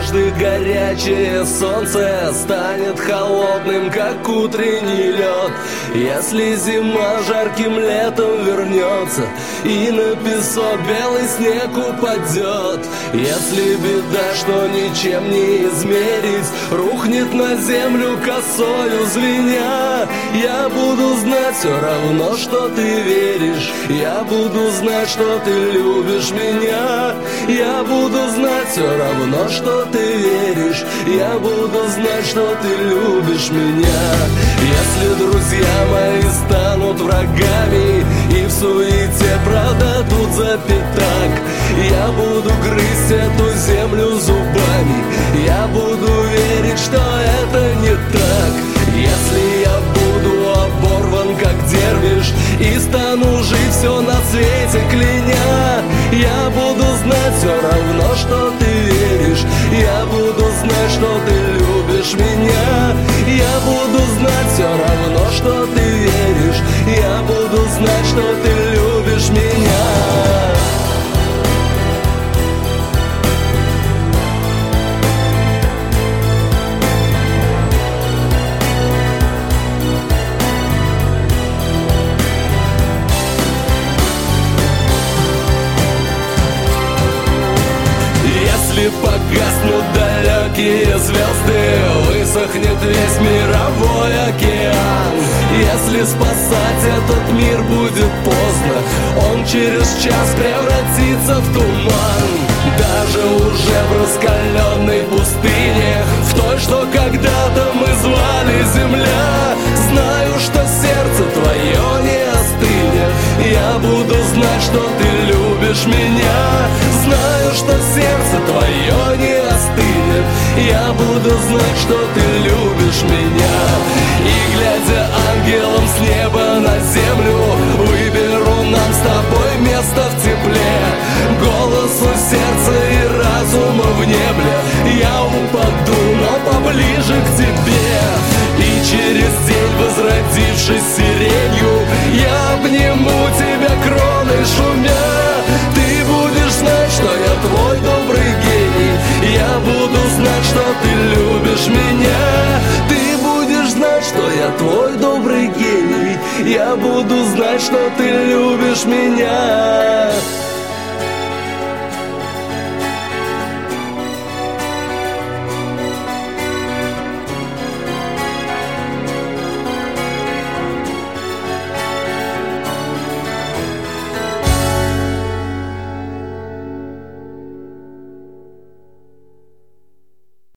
однажды горячее солнце станет холодным, как утренний лед. Если зима жарким летом вернется и на песок белый снег упадет, если беда, что ничем не измерить, рухнет на землю косою звеня, я буду знать все равно, что ты веришь, я буду знать, что ты любишь меня, я буду знать все равно, что ты веришь, я буду знать, что ты любишь меня. Если друзья мои станут врагами и в суете продадут за пятак, я буду грызть эту землю зубами, я буду верить, что это не так. Если я буду оборван, как дервиш, и стану жить все на свете кляня, я буду знать все равно, что ты веришь, я буду знать, что ты любишь меня, я буду знать все равно, что ты веришь, я буду знать, что ты любишь меня. Если погаснут далекие звезды, высохнет весь мировой океан. Если спасать этот мир будет поздно, он через час превратится в туман. Даже уже в раскаленной пустыне, в той, что когда-то мы звали земля, знаю, что сердце твое не остынет, я буду знать, что ты любишь меня, знаю, что сердце твое не остынет, я буду знать, что ты любишь меня. И глядя ангелом с неба на землю, выберу нам с тобой место в тепле, голосу сердца и разума в небе, я упаду, но поближе к тебе. И через день, возродившись сиренью, я обниму тебя кроной шумя. Ты будешь знать, что я твой добрый гений, я буду знать, что ты любишь меня. Ты будешь знать, что я твой добрый гений, я буду знать, что ты любишь меня.